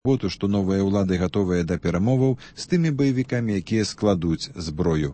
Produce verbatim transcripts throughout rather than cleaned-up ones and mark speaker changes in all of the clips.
Speaker 1: суботу, што новыя ўлады гатовыя да перамоваў з тымі баевікамі, якія складуць зброю.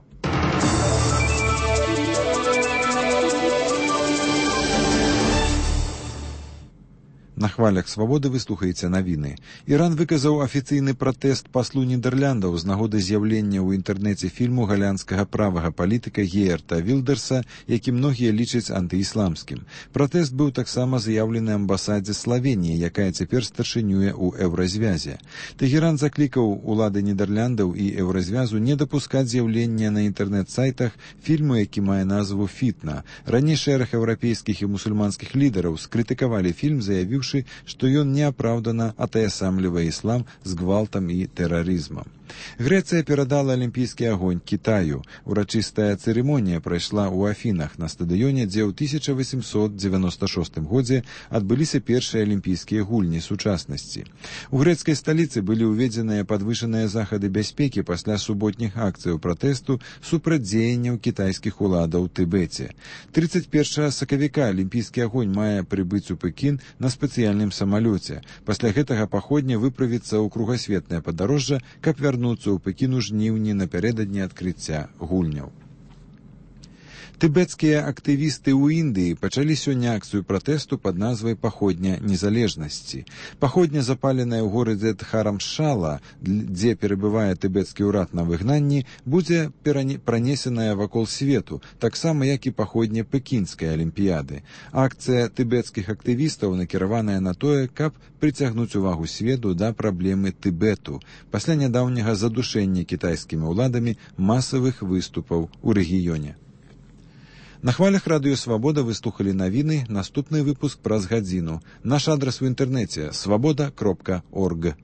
Speaker 1: На хвалях свабоды вы слухаеце навіны. Іран выказаў афіцыйны пратэст паслу Нідерландаў з нагоды з'яўлення ў інтэрнэце фільму галандскага правага палітыка Геерта Вілдерса, які многія лічаць антыісламскім. Пратэст быў таксама заяўлены амбасадзе Славеніі, якая цяпер старшынюе ў Еўразвязе. Тэгеран заклікаў улады Нідерландаў і Еўразвязу не дапускаць з'яўлення на інтэрнэт-сайтах фільму, які мае назву «Фітна». Раней шэраг еўрапейскіх і мусульманскіх лідараў скрытыкавалі фільм, заявіўшы, што ён неапраўдана атаясамлівае іслам з гвалтам і тэрарызмам. Грэцыя перадала алімпійскі агонь Кітаю. Урачыстая цырымонія прайшла ў Афінах, на стадыёне, дзе ў тысяча васемсот дзевяноста шостым годзе адбыліся першыя алімпійскія гульні сучаснасці. У грэцкай сталіцы былі ўведзеныя падвышаныя захады бяспекі пасля суботніх акцыяў пратэсту супраць дзеянняў кітайскіх уладаў у Тыбеце. трыццаць першага сакавіка алімпійскі агонь мае прыбыць у Пекін на спецыяльным самалёце. Пасля гэтага паходня выправіцца ў кругасветнае падарожжа, каб вярнуцца ў Пекін у жніўні напярэдадні адкрыцця гульняў. Тыбецкія актывісты ў Індыі пачалі сёння акцыю пратэсту пад назвай «Паходня незалежнасці». Паходня, запаленая ў горадзе Дхарамшала, дзе перабывае тыбецкі ўрад на выгнанні, будзе пранесеная вакол свету, таксама як і паходня пекінскай алімпіяды. Акцыя тыбецкіх актывістаў накіраваная на тое, каб прыцягнуць увагу свету да праблемы Тыбету пасля нядаўняга задушэння кітайскімі ўладамі масавых выступаў у рэгіёне. На хвалях радыё «Свабода» вы слухалі навіны, наступны выпуск праз гадзіну. Наш адрас у інтэрнэце – свабода кропка орг.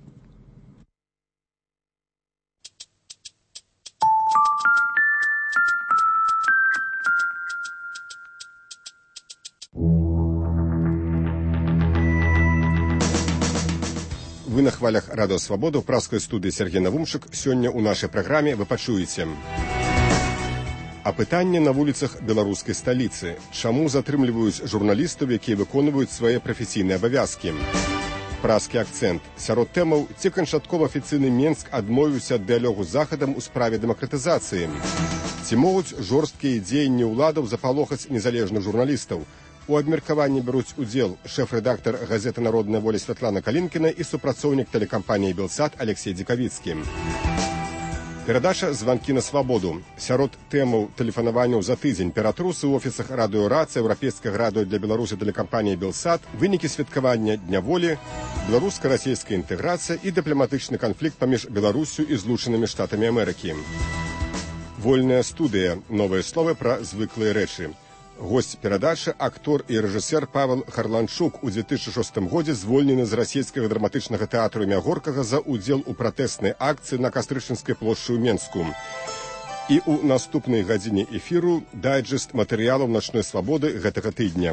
Speaker 2: Вы на хвалях радыё «Свабода» ў праскай студыі Сергей Навумчык. Сёння ў нашай праграме вы пачуеце апытанне на вуліцах беларускай сталіцы. Чаму затрымліваюць журналістаў, якія выконваюць свае прафесійныя абавязкі? Праскі акцэнт. Сярод тэмаў, ці канчаткова афіцыйны Менск адмовіўся ад дыялогу з Захадам у справе дэмакратызацыі? Ці могуць жорсткія дзеянні ўладаў запалохаць незалежных журналістаў? У абмеркаванні бяруць удзел шэф-рэдактар газеты «Народная воля» Святлана Калінкіна і супрацоўнік тэлекампаніі «Белсат» Алексей Дзікавіцкі. Перадача «Званкі на свабоду». Сярод тэмаў тэлефанаванняў за тыдзень ператрусы ў офісах радыё «Раца», еўрапейскага радыё для Беларусі тэлекампаніі «Белсат», вынікі святкавання Дня волі, беларуска-расійская інтэграцыя і дыпламатычны канфлікт паміж Беларусю і Злучанымі Штатамі Амерыкі. Вольная студыя. Новыя словы пра звыклыя рэчы. Госць перадачы – актор і рэжысер Павел Харланчук, у две тысячи шостым годзе звольнены з расійскага драматычнага тэатру імя Горкага за ўдзел у пратэснай акцыі на Кастрычынскай плошчы ў Менску. І ў наступнай гадзіне эфіру дайджэст матэрыялаў начной свабоды гэтага тыдня.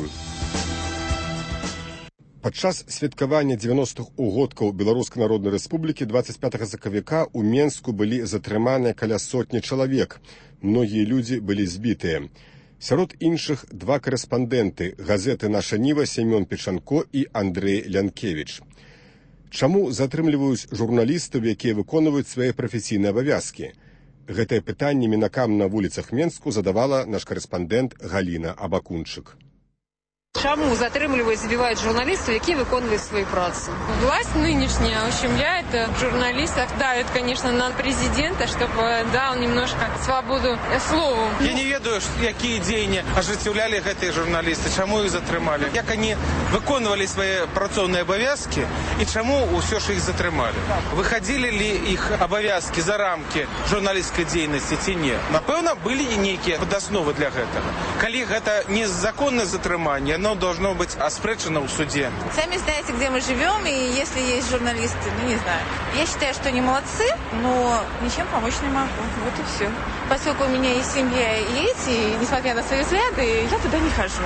Speaker 2: Падчас святкавання дзевяностых угодкаў Беларускай Народнай Рэспублікі двадцать пятага сакавіка ў Менску былі затрыманыя каля сотні чалавек. Многія людзі былі збітыя. Сярод іншых два карэспандэнты газеты «Наша Ніва» Семён Печанко і Андрэй Лянкевіч. Чаму затрымліваюць журналістаў, якія выконваюць свае прафесійныя абавязкі? Гэтае пытанне мінакам на вуліцах Менску задавала наш карэспандэнт Галіна Абакунчык.
Speaker 3: Чаму затрымліваюць, збіваюць журналістаў, які выконваюць свою працу?
Speaker 4: Власть нынешняя ущемляет журналистов, давит, конечно, на президента, чтобы дал немножко свободу слову.
Speaker 5: Я не ведаю, какие дзеянні ажыццяўлялі гэтыя журналісты, чаму іх затрымалі, як они выконвалі свае працоўныя абавязкі і чаму ўсё ж іх затрымалі. Выходили ли іх абавязкі за рамки журналісцкай дзейнасці ці не? Напэўна, былі і нейкія падасновы для гэтага. Калі гэта незаконнае затрыманне, оно должно быть оспречено в суде.
Speaker 6: Сами знаете, где мы живем, и если есть журналисты, ну не знаю. Я считаю, что они молодцы, но ничем помочь не могу. Вот и все. Поскольку у меня есть семья и дети, несмотря на свои взгляды, я туда не хожу.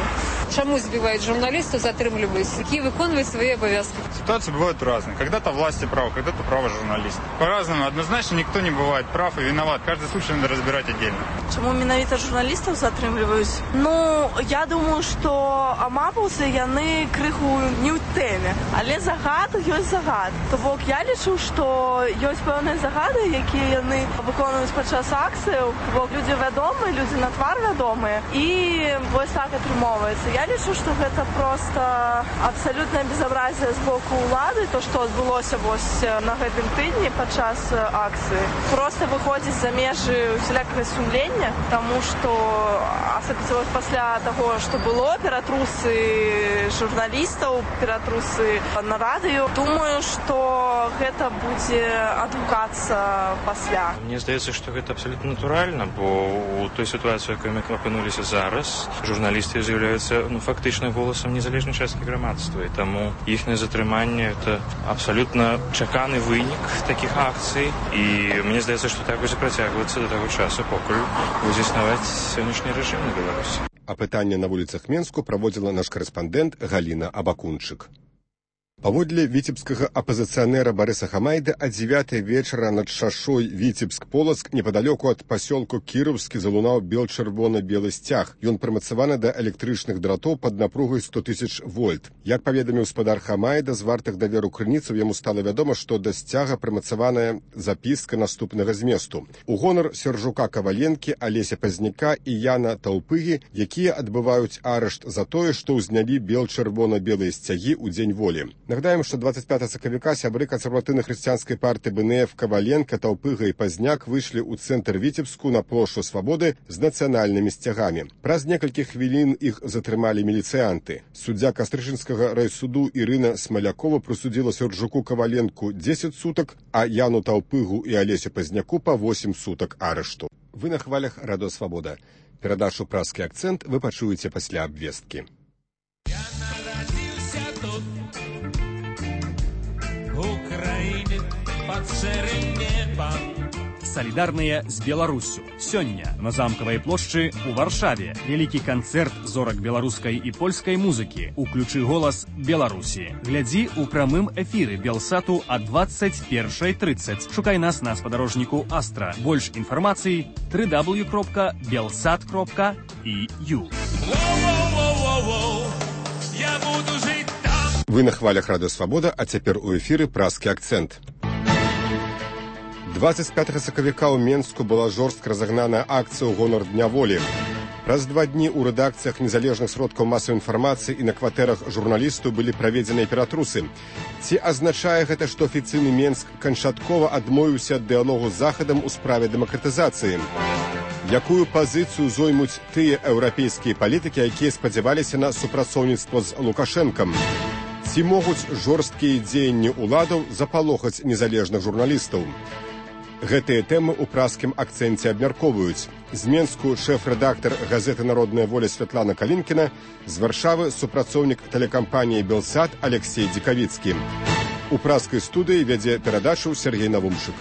Speaker 3: Чему сбивают журналистов, затрымливаются, какие выполняют свои обовязки?
Speaker 7: Ситуации бывают разные. Когда-то власти правы, когда-то право журналиста. По-разному. Однозначно никто не бывает прав и виноват. Каждый случай надо разбирать отдельно.
Speaker 8: Чему менавіта журналістаў затрымліваюць? Ну, я думаю, што амапаўцы яны крыху не ў тэме. Але загад ёсць загад. То бок я лічу, што ёсць пэўныя загады, якія яны выконваюць падчас акцыяў. Бо людзі вядомыя, людзі на твар вядомыя. І вось так атрымоўваецца. Я лічу, што гэта проста абсалютнае безабразие з боку ўлады, то, што адбылося вось на гэтым тыдні падчас акцыі. Проста выходзіць за межы усялякага сумлення, таму што асабіста пасля таго, што было, ператрусы журналістаў, ператрусы на радыё, думаю, што гэта будзе адгукацца пасля.
Speaker 9: Мне здаецца, што гэта абсалютна натуральна, бо у той сітуацыі, якой мы апынуліся зараз, журналісты з'яўляюцца ну, фактычна голасам незалежнай часткі грамадства, і таму іхняе затрыманне это абсалютна чаканы вынік такіх акцый, і мне здаецца, што так будзе працягвацца да таго часу, покуль будзе існаваць сённяшні рэжым на Беларусі.
Speaker 2: Апытанне на вуліцах Менску праводзіла наш карэспандэнт Галіна Абакунчык. Паводле віцебскага апазіцыянера Барыса Хамайда, а дзевятай вечара над шашой Віцебск-Полацк непадалёку ад пасёлку Кіраўскі залунаў бел-чырвона-белы сцяг. Ён прымацаваны да электрычных дратоў пад напругай сто тысяч вольт. Як паведаміў спадар Хамайда, з вартых даверу крыніцаў яму стала вядома, што да сцяга прымацаваная запіска наступнага зместу. У гонар Сержука Каваленкі, Алеся Пазняка і Яна Таўпыгі, якія адбываюць арышт за тое, што ўзнялі бел-чырвона-белыя сцягі ў дзень волі. Нагадаем, што двадцать пятого сакавіка сябры кансерватыўна-хрысціянскай партыі БНФ Каваленка, Таўпыга і Пазняк выйшлі ў цэнтр Віцебску на плошчу Свабоды з нацыянальнымі сцягамі. Праз некалькі хвілін іх затрымалі міліцыянты. Суддзя Кастрычынскага райсуду Ірына Смалякова прысудзіла Сержуку Каваленку дзесяць сутак, а Яну Таўпыгу і Алесю Пазняку па восем сутак арышту. Вы на хвалях Радыё Свабода. Перадачу «Празкі акцэнт» вы пачуеце пасля абвесткі.
Speaker 10: Салідарныя з Беларуссю. Сёння на замкавай плошчы у Варшаве вялікі канцэрт зорак беларускай і польскай музыкі. Уключы голас Беларусі. Глядзі ў прамым эфіры Белсату а двадцать першая тридцать. Шукай нас на спадарожніку Астра. Больш інфармацыі дабл ю дабл ю дабл ю кропка белсат кропка і ю.
Speaker 2: Вы на хвалях Радыё Свабода, а цяпер у эфіры «Празкі акцэнт». двадцать пятого сакавіка ў Менску была жорстка разагнаная акцыя ў гонар Дня волі. Праз два дні ў рэдакцыях незалежных сродкаў масавай інфармацыі і на кватэрах журналістаў былі праведзеныя ператрусы. Ці азначае гэта, што афіцыйны Менск канчаткова адмовіўся ад дыялогу з Захадам у справе дэмакратызацыі? Якую пазіцыю зоймуць тыя еўрапейскія палітыкі, якія спадзяваліся на супрацоўніцтва з Лукашэнкам? Ці могуць жорсткія дзеянні ўладаў запалохаць незалежных журналістаў? Гэтыя тэмы ў празкім акцэнце абмяркоўваюць. З Менску шэф-рэдактар газеты «Народная воля» Святлана Калінкіна, з Варшавы супрацоўнік тэлекампаніі «Белсат» Алексей Дзікавіцкі. У празкай студыі вядзе перадачу Сергей Навумшык.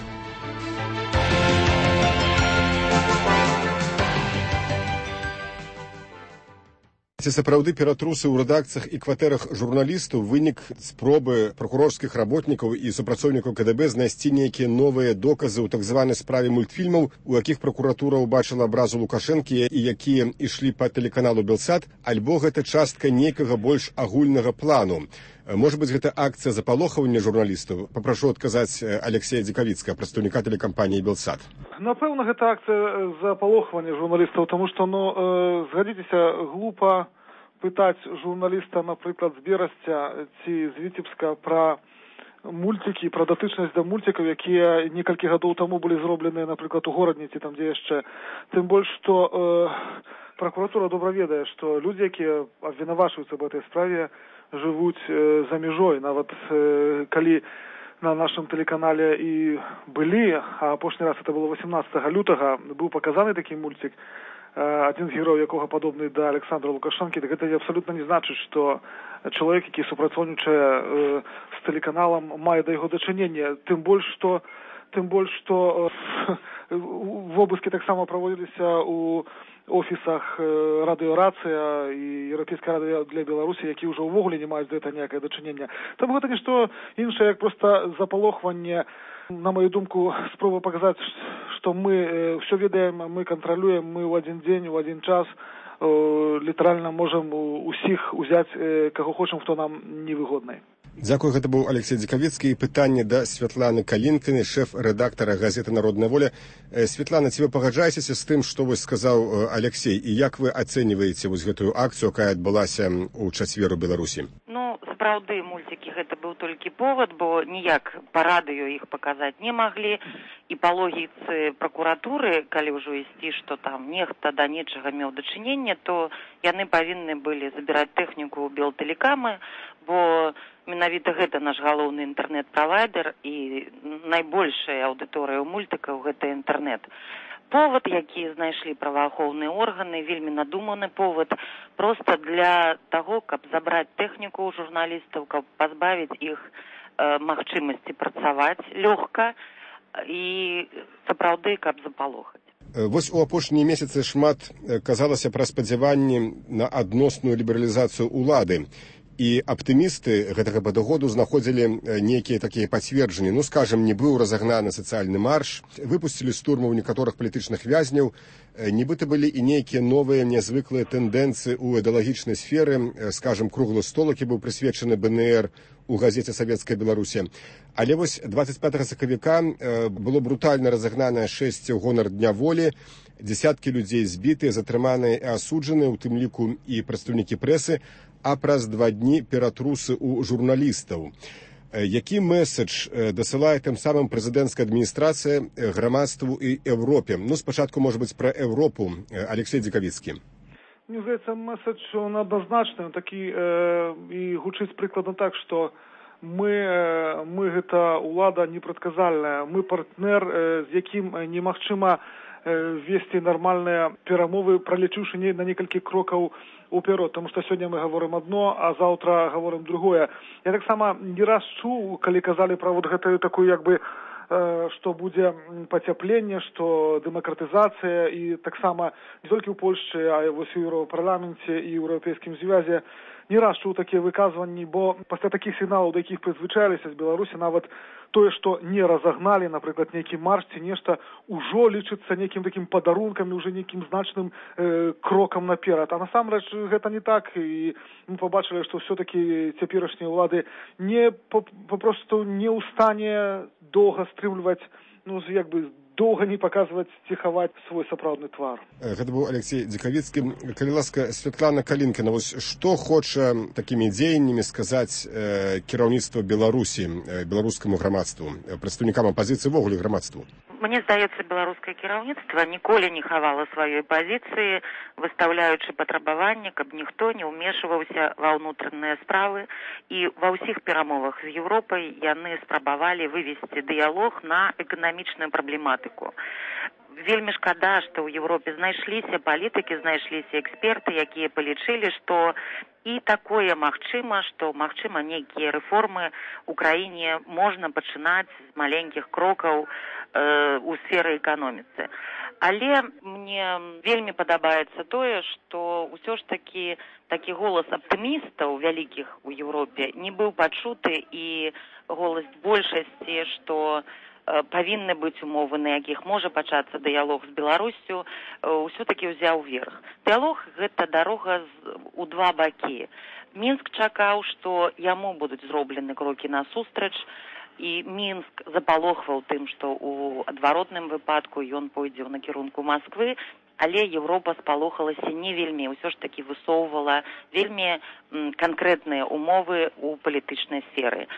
Speaker 2: Ці сапраўды ператрусы ў рэдакцыях і кватэрах журналістаў вынік спробы пракурорскіх работнікаў і супрацоўнікаў КДБ знайсці нейкія новыя доказы ў так званай справе мультфільмаў, у якіх пракуратура ўбачыла абразу Лукашэнкі і якія ішлі па тэлеканалу «Белсат», альбо гэта частка нейкага больш агульнага плану. Можа быць, гэта акцыя запалохавання журналістаў? Папрашу адказаць Алексея Дзікавіцкага, прадстаўніка тэлекампаніі «Белсат».
Speaker 11: Напэўна, гэта акцыя запалохавання журналістаў, таму што, ну, э, згадзіцеся, глупа пытаць журналіста, напрыклад, з Берасця ці з Віцебска пра мультики, пра датычнасць да мультикаў, якія некалькі гадоў таму былі зробленыя, напрыклад, у горадні ці там, дзе яшчэ. Тым больш, што э, пракуратура добра ведае, што людзі, якія абвінавачваюцца в этой справе, жывуць э, за мяжой. Нават э, калі на нашым тэлеканале і былі, а апошні раз это было восемнадцатого лютага, быў паказаны такі мультик, адзін з герояў якога падобны да Александра Лукашэнкі, так гэта абсалютна не значыць, што чалавек, які супрацоўнічае э, з тэлеканалам, мае да яго дачынення. Тым больш, што тым больш што вобыскі таксама праводзіліся ў офісах радыёрацыя і еўрапейская радыё для Беларусі, які ўжо ўвогуле не маюць да гэта ніякае дачынення. Таму гэта нішто іншае, як проста запалохванне, на мою думку, спроба паказаць, што мы ўсё ведаем, мы кантралюем, мы ў адзін дзень, у адзін час літаральна можам усіх узяць, каго хочам, хто нам невыгодны.
Speaker 2: Дзякую, гэта быў Алексей Дзікавіцкі. І пытанне да Святланы Калінкіны, шэф-рэдактара газеты «Народная воля». Святлана, ці вы пагаджаецеся з тым, што вось сказаў Алексей, і як вы ацэньваеце вось гэтую акцыю, якая адбылася ў чацвер у Беларусі?
Speaker 12: Ну, сапраўды, мульцікі гэта быў толькі повод, бо ніяк па радыё іх паказаць не маглі, і па логіцы пракуратуры, калі ўжо ісці, што там нехта да нечага меў дачыненне, то яны павінны былі забіраць тэхніку ў Белтэлекамы, бо менавіта гэта наш галоўны інтэрнэт-правайдер і найбольшая аўдыторыя ў мультыкаў гэта інтэрнэт. Повод, які знайшлі праваахоўныя органы, вельмі надуманы повод, проста для таго, каб забраць тэхніку ў журналістаў, каб пазбавіць іх э, магчымасці працаваць лёгка і сапраўды, каб запалохаць.
Speaker 2: Вось у апошнія месяцы шмат казалася пра спадзяванні на адносную лібералізацыю ўлады. І аптымісты гэтага падыходу знаходзілі нейкія такія пацверджанні. Ну, скажем, не быў разагнаны сацыяльны марш, выпусцілі з турмаў некаторых палітычных вязняў, нібыта былі і нейкія новыя нязвыклыя тэндэнцыі ў ідэалагічнай сферы, скажем, круглы стол, які быў прысвечаны бэ эн эр у газеце «Савецкая Беларусі». Але вось дваццаць пятага сакавіка было брутальна разагнанае шэсць у гонар Дня волі, дзесяткі людзей збітыя, затрыманыя і асуджаныя, у тым ліку і прадстаўнікі прэсы, а праз два дні ператрусы ў журналістаў. Які месседж дасылае тым самым прэзідэнцкая адміністрацыя грамадству і Еўропе? Ну, спачатку, можа быць, пра Еўропу. Алексей Дзікавіцкі.
Speaker 11: Мне здаецца, месседж он адназначны, такі э, і гучыць прыкладна так, што мы, э, мы гэта ўлада непрадказальная, мы партнер, э, з якім немагчыма э, весці нармальныя перамовы, пралечыўшы не, на некалькі крокаў уперед, тому што сёння мы гаворым адно, а заўтра гаворым другое. Я таксама не раз чуў, калі казалі пра вот гэтую такую, як бы, э, што будзе пацяпленне, што дэмакратызацыя, і таксама не толькі ў Польшчы, а і вось у Еўропарламенце і ў Еўрапейскім звязе не раз чуў такія выказванні, бо пасля такіх сігналаў, да якіх прызвычаіліся з Беларусі, нават тое, што не разагналі, напрыклад, нейкі марш ці нешта, ужо лічыцца нейкім такім падарункам і ўжо нейкім значным э, крокам наперад. А насамрэч гэта не так, і мы побачылі, што ўсё-такі цяперашнія ўлады не папросту не ў стане доўга стрымліваць, ну, як бы, доўга не паказваць, ціхаваць свой сапраўдны твар.
Speaker 2: Гэта быў Алексей Дзікавіцкі. Калі ласка, Святлана Калінкіна, вось што хоча такімі дзеяннямі сказаць э, кіраўніцтва Беларусі, э, беларускаму грамадству, прадстаўнікам апазіцыі, ввогуле грамадству?
Speaker 12: Мне здаецца, беларускае кіраўніцтва ніколі не хавала сваёй пазіцыі, выстаўляючы патрабаванне, каб ніхто не ўмешваўся ва ўнутраныя справы, і ва ўсіх перамовах з Еўропай яны спрабавалі вывесці дыялог на эканамічную праблематыку. Вельмі шкада, што ў Еўропе знайшліся палітыкі, знайшліся эксперты, якія палічылі, што і такое магчыма, што магчыма нейкія рэформы ў краіне можна пачынаць з маленькіх крокаў э, у сферы эканоміцы. Але мне вельмі падабаецца тое, што ўсё ж такі такі голас аптымістаў вялікіх у Еўропе не быў пачуты, і голас большасці, што павінны быць умовы, на якіх можа пачацца дыялог з Беларуссю, ўсё-такі ўзяў верх. Дыялог – гэта дарога ў два бакі. Мінск чакаў, што яму будуць зроблены крокі насустрач, і Мінск запалохваў тым, што ў адваротным выпадку ён пойдзе ў накірунку Масквы, але Еўропа спалохалася не вельмі, ўсё ж такі высоўвала вельмі канкрэтныя умовы ў палітычнай сферы.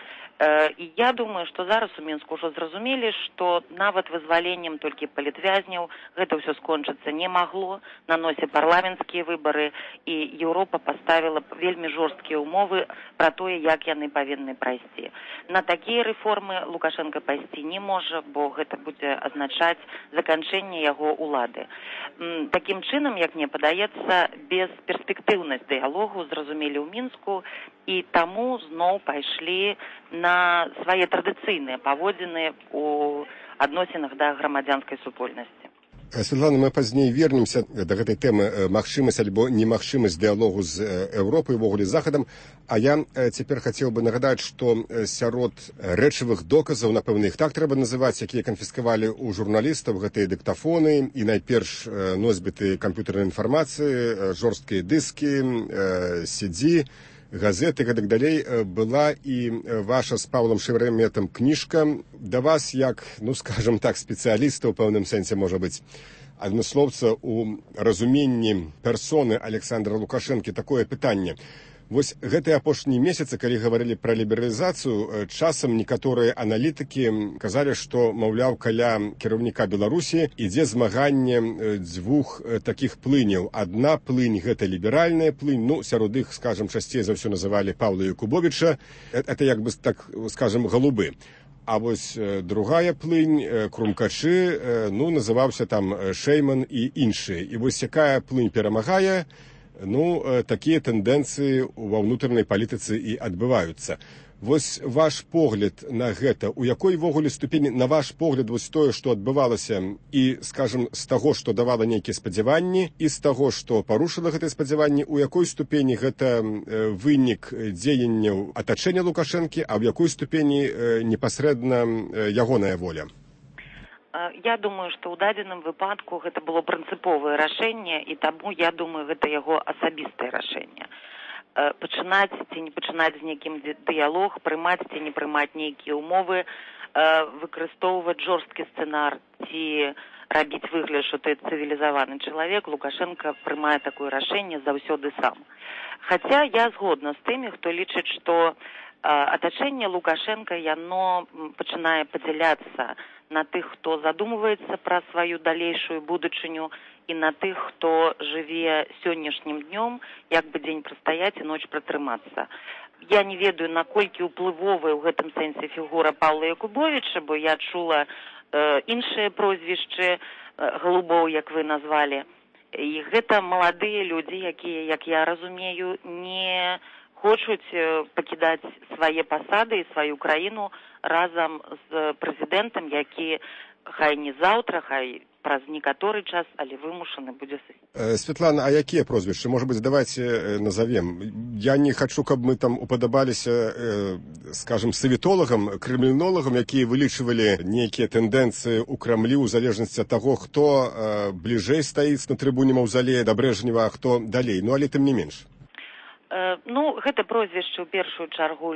Speaker 12: І я думаю, што зараз у Мінску ўжо зразумелі, што нават вызваленнем толькі палітвязняў гэта ўсё скончыцца не магло, на носе парламенцкія выбары, і Еўропа паставіла вельмі жорсткія умовы пра тое, як яны павінны прайсці. На такія рэформы Лукашенко пайсці не можа, бо гэта будзе азначаць заканчэнне яго ўлады. Такім чынам, як мне падаецца, бесперспектыўнасць дыялогу зразумелі ў Мінску, і таму зноў пайшлі на свае традыцыйныя паводзіны ў адносінах да грамадзянскай супольнасці.
Speaker 2: Светлана, мы пазней вернемся да гэтай тэмы магчымасць альбо немагчымасць дыялогу з Еўропай, увогуле з Захадам, а я цяпер хацеў бы нагадаць, што сярод рэчавых доказаў, напэўна, іх так трэба называць, якія канфіскавалі ў журналістаў, гэтыя дыктафоны і найперш носьбіты камп'ютарнай інфармацыі, жорсткія дыскі, си ди, газеты, гэтак далей, была і ваша з Паўлам Шерэметам кніжка. Да вас, як, ну, скажам так, спецыяліста, ў пэўным сэнсе, можа быць, адмыслоўца ў разуменні персоны Александра Лукашэнкі, такое пытанне. Вось гэтыя апошнія месяцы, калі гаварылі пра лібералізацыю, часам некаторыя аналітыкі казалі, што, маўляў, каля кіраўніка Беларусі ідзе змаганне дзвюх такіх плыняў. Адна плынь – гэта ліберальная плынь, ну, сярод іх, скажам, часцей за ўсё называлі Паўла Якубовіча. Это, як бы, так, скажам, галубы. А вось другая плынь, крумкачы, ну, называўся там Шэйман і іншыя. І вось якая плынь перамагае, ну, такія тэндэнцыі ва ўнутранай палітыцы і адбываюцца. Вось ваш погляд на гэта, у якой вогуле ступені, на ваш погляд, вось тое, што адбывалася, і, скажам, з таго, што давала нейкія спадзяванні, і з таго, што парушыла гэтыя спадзяванні, у якой ступені гэта вынік дзеянняў атачэння Лукашэнкі, а ў якой ступені непасрэдна ягоная воля?
Speaker 12: Я думаю, што ў дадзеным выпадку гэта было прынцыповае рашэнне, і таму, я думаю, гэта яго асабістае рашэнне. Пачынаць ці не пачынаць з нейкім дыялог, прымаць ці не прымаць нейкія ўмовы, выкарыстоўваць жорсткі сцэнар ці рабіць выгляд, што ты цывілізаваны чалавек, Лукашенко прымае такое рашэнне заўсёды сам. Хаця я згодна з тымі, хто лічыць, што атачэнне Лукашенко, яно пачынае падзяляцца на тых, хто задумваецца пра сваю далейшую будучыню, і на тых, хто жыве сённяшнім днём, як бы дзень прастаяць і ноч пратрымацца. Я не ведаю, наколькі ўплывовая ў гэтым сэнсе фігура Паўла Якубовіча, бо я чула э, іншыя прозвішчы, э, галубоў, як вы назвалі. І гэта маладыя людзі, якія, як я разумею, не хочуць пакідаць свае пасады і сваю краіну разам з прэзідэнтам, які хай не заўтра, хай праз некаторы час, але вымушаны будзе сысці.
Speaker 2: Светлана, а якія прозвішчы? Может быть, давайте назовем. Я не хочу, каб мы там уподобаліся, скажем, савітолагам, крымлінолагам, якія вылічвалі нейкія тэндэнцыі ў Крамлі ў залежнасці ад таго, хто бліжэй стаіць на трыбуне Маўзалея да Брэжнева, а хто далей. Ну, але тым не менш.
Speaker 12: Ну, гэта прозвішчы ў першую чаргу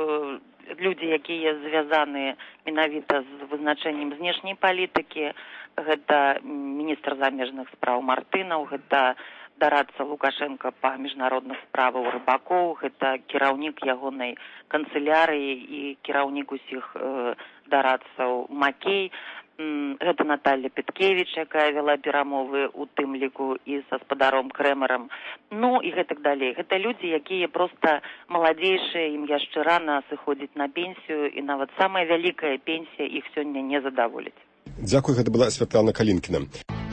Speaker 12: людзі, якія звязаны менавіта з вызначэннем знешняй палітыкі. Гэта міністр замежных спраў Мартынаў, гэта дарадца Лукашенко па міжнародных справах Рыбакоў, гэта кіраўнік ягонай канцылярыі і кіраўнік усіх э, дарадцаў Макей. Гэта Наталья Петкевіч, якая вела перамовы ў тым ліку і са спадаром Крэмерам. Ну і гэтак далей. Гэта людзі, якія проста маладзейшыя, ім яшчэ рана сыходзіць на пенсію, і нават самая вялікая пенсія іх сёння не задаволіць.
Speaker 2: Дзякуй, гэта была Святлана Калінкіна.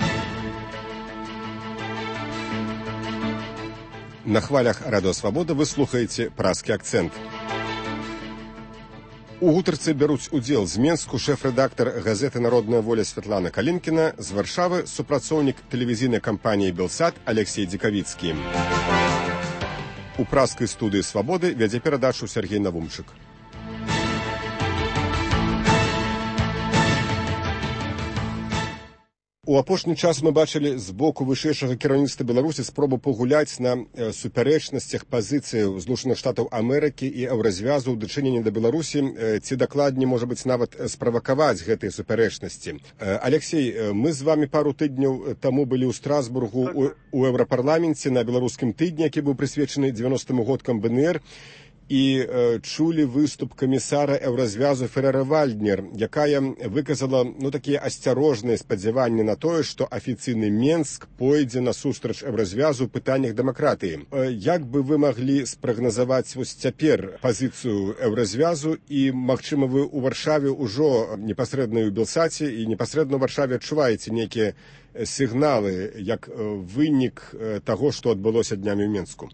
Speaker 2: На хвалях Радыё Свабода вы слухаеце «Празкі акцэнт». У гутарцы бяруць удзел з Менску шэф-рэдактар газеты «Народная воля» Святлана Калінкіна, з Варшавы супрацоўнік тэлевізійнай кампаніі «Белсат» Алексей Дзікавіцкі. У празкай студыі «Свабоды» вядзе перадачу Сергей Навумчык. У апошні час мы бачылі з боку вышэйшага кіраўніцтва Беларусі спробу пагуляць на супярэчнасцях пазіцыяў Злучаных Штатаў Амерыкі і Еўразвязу ў дачыненні да Беларусі, ці дакладней, можа быць, нават справакаваць гэтыя супярэчнасці. Алексей, мы з вамі пару тыдняў таму былі ў Страсбургу у, у Еўрапарламенце на беларускім тыдні, які быў прысвечаны дзевяностым годкам бэ эн эр, і э, чулі выступ камісара Еўразвязу Ферера Вальднер, якая выказала ну, такія асцярожныя спадзяванні на тое, што афіцыйны Менск пойдзе насустрач Еўразвязу ў пытаннях дэмакратыі. Э, як бы вы маглі спрагназаваць вось цяпер пазіцыю Еўразвязу, і, магчыма, вы ў Варшаве ўжо непасрэдна ў Белсаце і непасрэдна ў Варшаве адчуваеце нейкія сігналы, як вынік таго, што адбылося днямі ў Менску?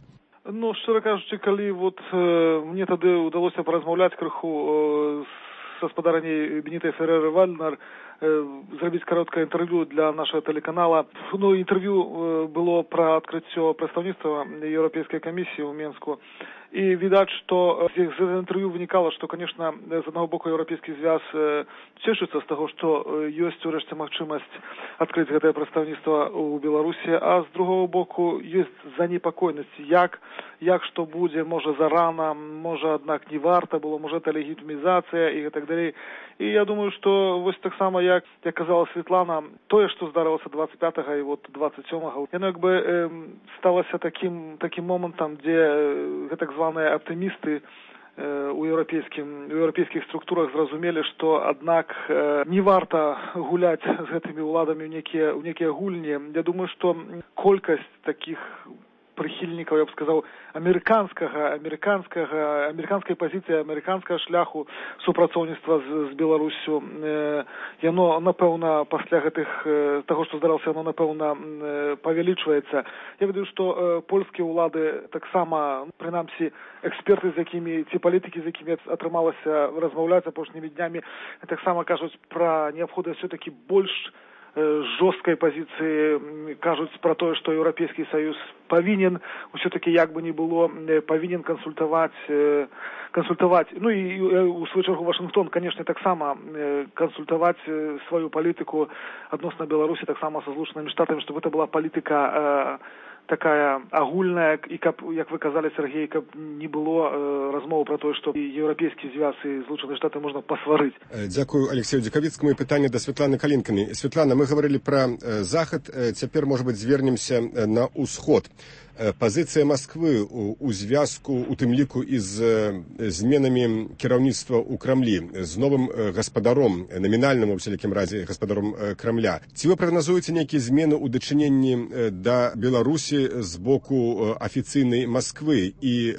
Speaker 11: Ну, шчыра кажучы, калі вот э, мне тады ўдалося паразмаўляць крыху э, з гаспадараней Бенітай Феррера-Вальднер, зрабіць кароткае інтэрв'ю для нашага тэлеканала. Ну, інтэрв'ю было пра адкрыццё прадстаўніцтва Еўрапейскай камісіі ў Менску. І відаць, што з інтэрв'ю вынікала, што, конечно, з аднаго боку еўрапейскі звяз цешыцца з таго, што ёсць урэшце магчымасць адкрыць гэтае прадстаўніцтва ў Беларусі, а з другого боку ёсць занепакоенасць, як, як што будзе, можа зарана, можа, аднак не варта было, можа, это легітымізацыя і так далей. І я думаю, што вось таксама, як, як казала Светлана, тое, што здарылася двадцать пятага і вот двадцать сёмага, яно як бы э, сталася такім, такім момантам, дзе э, гэтак званыя аптымісты э, у еўрапейскім, у еўрапейскіх структурах зразумелі, што аднак э, не варта гуляць з гэтымі ўладамі ў некія, ў некія гульні. Я думаю, што колькасць такіх прыхільнікаў, я б сказаў, амерыканскага, амерыканскага, амерыканскай пазіцыі, амерыканскага шляху супрацоўніцтва з, з Беларусю, э, яно, напэўна, пасля гэтых, э, таго, што здаралася, яно, напэўна, э, павялічваецца. Я ведаю, што э, польскія ўлады таксама, прынамсі, эксперты, з якімі, ці палітыкі, з якімі атрымалася размаўляць апошнімі днямі, таксама кажуць пра неабходнасць все-таки больш жорсткай пазіцыі, кажуць пра тое, што Еўрапейскі Саюз павінен, усё-таки як бы не было, павінен кансультаваць, кансультаваць, ну і у сваю чаргу Вашынгтон, канешне, таксама кансультаваць сваю палітыку адносна Беларусі, таксама са Злучанымі Штатамі, чтобы гэта была палітыка такая агульная, і каб, як вы казалі, Сергей, каб не было э, размовы про тое, што еўрапейскі звяз і Злучаныя Штаты можна пасварыць.
Speaker 2: Дзякую Алексею Дзякавіцкаму. І пытанне да Светланы Калінкіны. Светлана, мы гаварылі пра захад, цяпер, можа быць, звернемся на ўсход. Пазіцыя Масквы у, у звязку, у тым ліку і з зменамі кіраўніцтва ў Крамлі, з новым гаспадаром, намінальным, у всялякім разе, гаспадаром Крамля. Ці вы прагназуеце нейкія змены ў дачыненні да Беларусі з боку афіцыйнай Масквы? І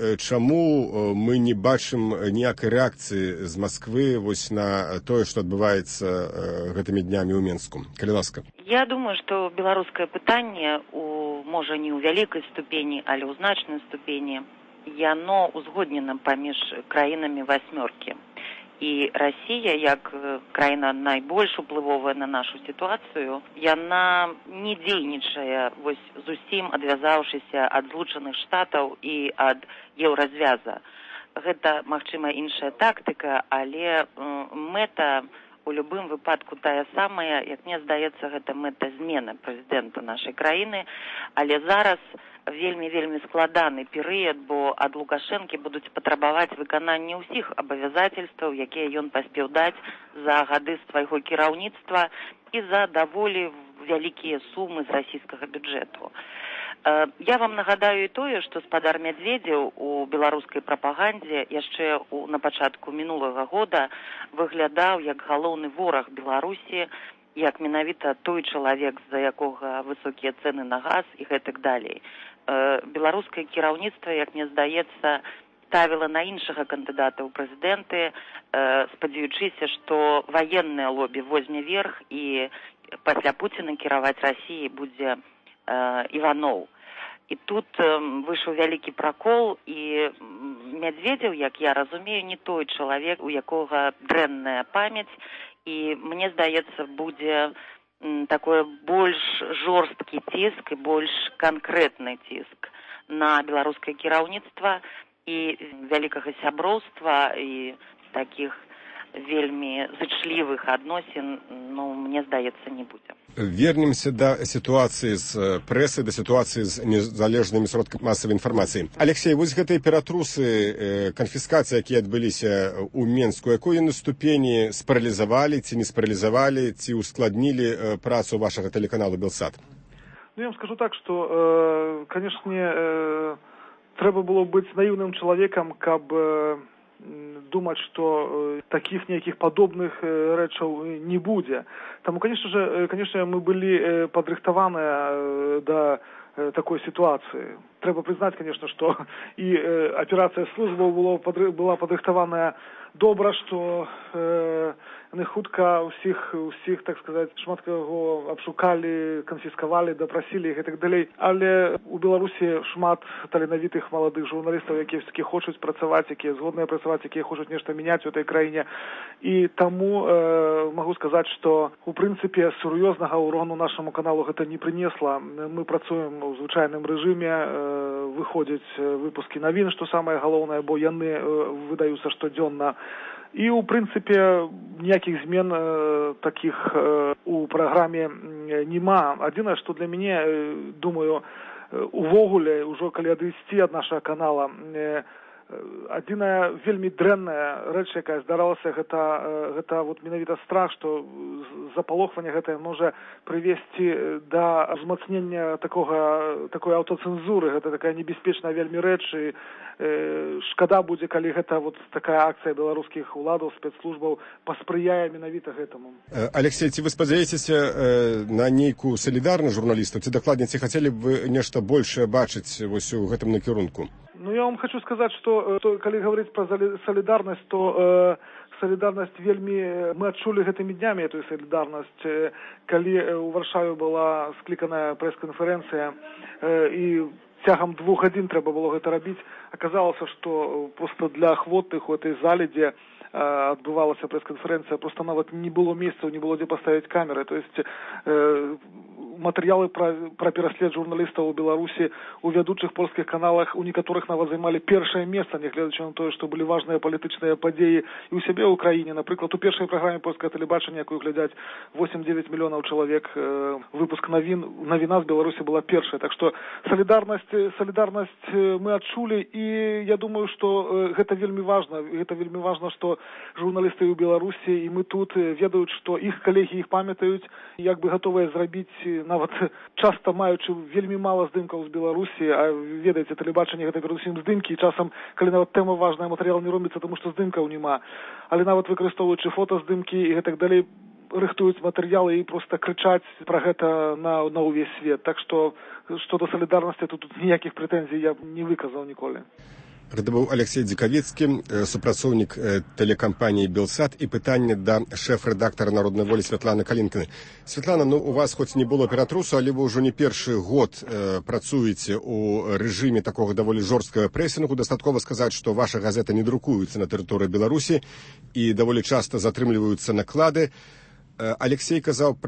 Speaker 2: чаму мы не бачым ніякай рэакцыі з Масквы вось на тое, што адбываецца гэтымі днямі ў Менску? Калі ласка.
Speaker 12: Я думаю, што беларускае пытанне у можа не ў вялікай ступені, але ў значнай ступені, яно узгоднена паміж краінамі васьмёркі. І Расія, як краіна найбольш уплывовая на нашу сітуацыю, яна не дзейнічае вось зусім адвязаўшыся ад Злучаных Штатаў і ад еўразвяза. Гэта, магчыма, іншая тактыка, але мэта у любым выпадку тая самая, як мне здаецца, гэта мэта змены прэзідэнта нашай краіны, але зараз вельмі-вельмі складаны перыяд, бо ад Лукашэнкі будуць патрабаваць выкананне ўсіх абавязательстваў, якія ён паспеў даць за гады свайго кіраўніцтва і за даволі вялікія сумы з расійскага бюджэту. Я вам нагадаю і тое, што спадар Мядзведзеў у беларускай прапагандзе яшчэ у, на пачатку мінулага года выглядаў як галоўны вораг Беларусі, як менавіта той чалавек, з-за якога высокія цэны на газ і гэтак далей. Беларускае кіраўніцтва, як мне здаецца, ставіла на іншага кандыдата ў прэзідэнты, спадзяючыся, што ваеннае лобі возьме верх і пасля Пуціна кіраваць Расіяй будзе Іваноў. І тут выйшаў вялікі пракол, і Мядзведзеў, як я разумею, не той чалавек, у якога дрэнная памяць, і мне здаецца, будзе такое больш жорсткі ціск і больш канкрэтны ціск на беларускае кіраўніцтва і вялікага сяброўства і такіх вельмі зычлівых адносін, ну, мне здаецца, не будзе.
Speaker 2: Вернемся да сітуацыі з прэсы, да сітуацыі з незалежнымі сродкамі масавай інфармацыі. Алексей, вось гэтыя ператрусы, канфіскацыі, якія адбыліся ў Менску, якой яны ступені спаралізавалі ці не спаралізавалі, ці ускладнілі працу вашага тэлеканалу Белсат?
Speaker 11: Ну, я вам скажу так, што, э, канешне, э, трэба было быць наіўным чалавекам, каб э, думаць, што э, такіх нейкіх падобных э, рэчаў не будзе. Таму, конечно же, конечно, мы былі э, падрыхтаваныя э, да э, такой сітуацыі. Трэба прызнаць, конечно, што і э, аперацыя службаў была, была падрыхтаваная добра, што э, яны хутка ўсіх усіх, так сказаць, шмат каго абшукалі, канфіскавалі, дапрасілі іх і так далей. Але у Беларусі шмат таленавітых маладых журналістаў, якія все-таки хочуць працаваць, якія згодныя працаваць, якія хочуць нешта мяняць у этой краіне. І таму э, магу сказаць, што у прынцыпе сур'ёзнага ўрону нашаму каналу гэта не прынесла. Мы працуем у звычайным рэжыме, э, выходзяць выпускі навін, што самае галоўнае, бо яны э, выдаюцца штодзённа. І ў прынцыпе ніякіх змен э, такіх э, у праграме няма. Адзінае, што для мяне, э, думаю, э, увогуле ўжо калі адысці ад нашага канала, э, адзіная вельмі дрэнная рэч, якая здаралася, гэта, гэта вот менавіта страх, што запалохванне гэтае можа прывесці да ўзмацнення такога, такой аўтацэнзуры. Гэта такая небяспечная вельмі рэч, і э, шкада будзе, калі гэта вот такая акцыя беларускіх уладаў, спецслужбаў паспрыяе менавіта гэтаму.
Speaker 2: Алексей, ці вы спадзяецеся э, на нейкую салідарнасць журналістаў, ці дакладней, ці хацелі б вы нешта большае бачыць вось у гэтым накірунку?
Speaker 11: Ну, я вам хочу сказать, что, то, калі говорить про солидарность, то э, солидарность вельми, мы отчули гэтымі днямі эту солидарность, э, калі у Варшаве была скликаная пресс-конференция, э, и цягам двух гадзін трэба было гэта рабіць, аказалася, что просто для ахвотных у этой зале, дзе э, адбывалася пресс-конференция, просто нават не было месцаў, не было дзе паставіць камеры. То есть э, матэрыялы пра, пра пераслед журналістаў у Беларусі у вядучых польскіх каналах, у некаторых нават займалі першае месца, нягледзячы на тое, што былі важныя палітычныя падзеі і ў сябе ў краіне. Напрыклад, у першай праграме польскага тэлебачання, якую глядяць восемь-девять мільёнаў чалавек, э, выпуск навін, навіна з Беларусі была першая. Так што салідарнасць, салідарнасць мы адчулі, і я думаю, што гэта вельмі важна. Гэта вельмі важна, што журналісты ў Беларусі і мы тут ведаюць, што іх калегі іх памятаюць, як бы гатовыя зрабіць, нават часта маючы вельмі мала здымкаў з Беларусі, а ведаеце, тэлебачанне гэта перадусім здымкі, і часам, калі нават тэма важная, матэрыял не робіцца, тому што здымкаў няма. Але нават выкарыстоўваючы фотаздымкі і гэтак далей, рыхтуюць матэрыялы і проста крычаць пра гэта на, на ўвесь свет. Так што, што да салідарнасці, тут, тут ніякіх прэтэнзій я не выказаў ніколі.
Speaker 2: Гэта быў Алексей Дзікавецкі, супрацоўнік тэлекампаніі «Белсат», і пытанне да шэф-рэдактара «Народнай волі» Святланы Калінкіны. Святлана, ну, у вас хоць не было ператрусу, але вы ўжо не першы год э, працуеце ў рэжыме такога даволі жорсткага прэсінгу. Дастаткова сказаць, што ваша газета не друкуецца на тэрыторыі Беларусі і даволі часта затрымліваюцца наклады. Э, Алексей казаў